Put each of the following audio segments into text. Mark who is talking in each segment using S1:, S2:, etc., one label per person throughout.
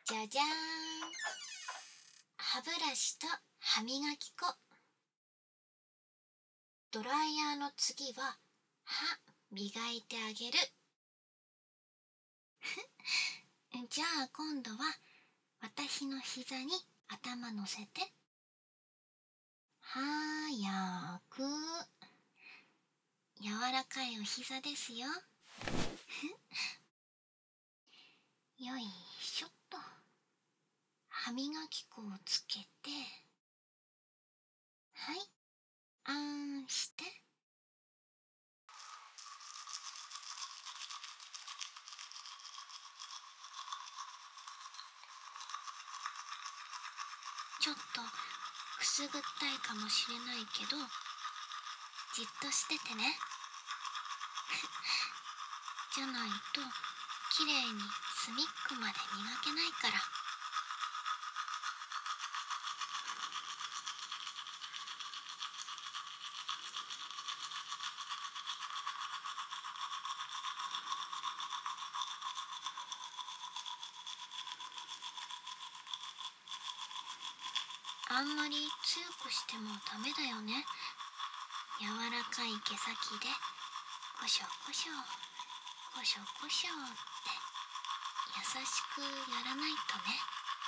S1: じゃじゃーん。歯ブラシと歯磨き粉。ドライヤーの次は歯磨いてあげる。じゃあ今度は私の膝に頭乗せて。早く。柔らかいお膝ですよ。よいしょっと。歯磨き粉をつけて、はい、あんして。ちょっとくすぐったいかもしれないけど、じっとしててね。じゃないときれいに隅っこまで磨けないから。あんまり強くしてもダメだよね。柔らかい毛先でコショコショコショコショって優しくやらないとね。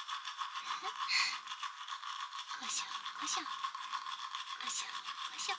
S1: コショコショコショコショ。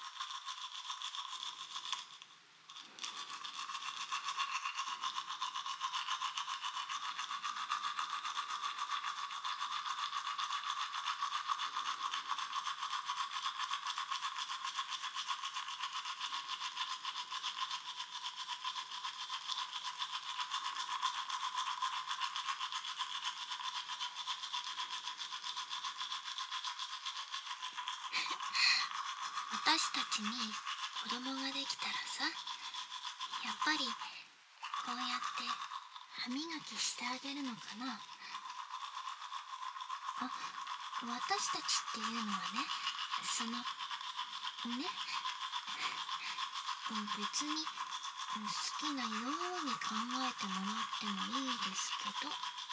S1: 私たちに子供ができたらさ、やっぱりこうやって歯磨きしてあげるのかな。私たちっていうのはね、ね、別に好きなように考えてもらってもいいですけど。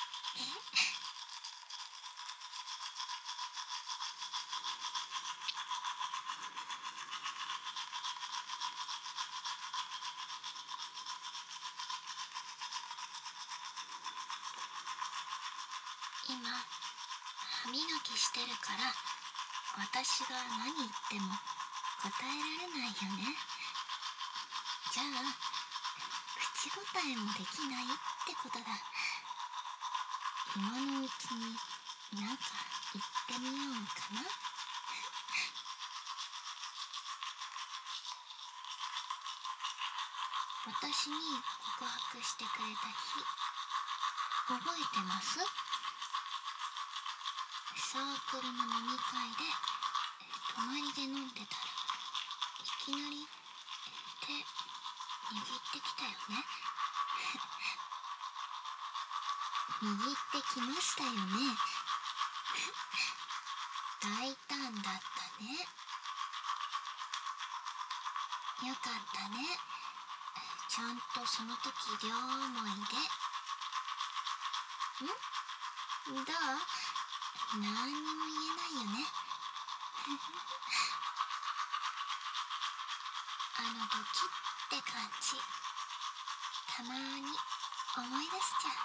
S1: 今歯磨きしてるから私が何言っても答えられないよね。じゃあ口答えもできないってことだ。今のうちになんか言ってみようかな。私に告白してくれた日、覚えてます？サークルの飲み会で隣で飲んでたらいきなり手握ってきたよね。握ってきましたよね。大胆だったね。よかったね。ちゃんとその時両思いで。どう？何にも言えないよね。ドキって感じ、たまに思い出しちゃう。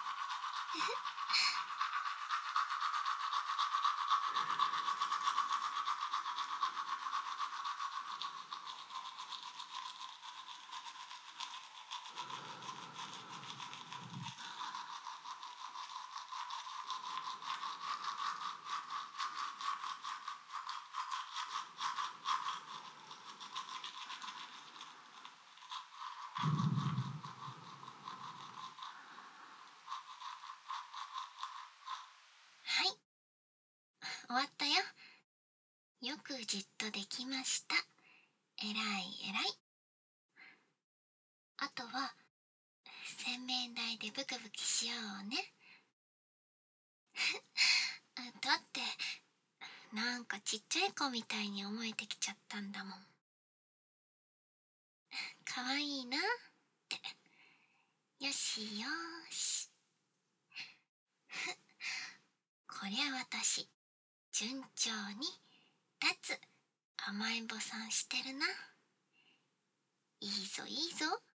S1: はい、終わったよ。よくじっとできました。えらいえらい。あとは洗面台でブクブクしようね。だってなんかちっちゃい子みたいに思えてきちゃったんだもん。かわいいなって。よしよーし。 りゃ私順調に立つ甘えん坊さんしてるな。いいぞいいぞ。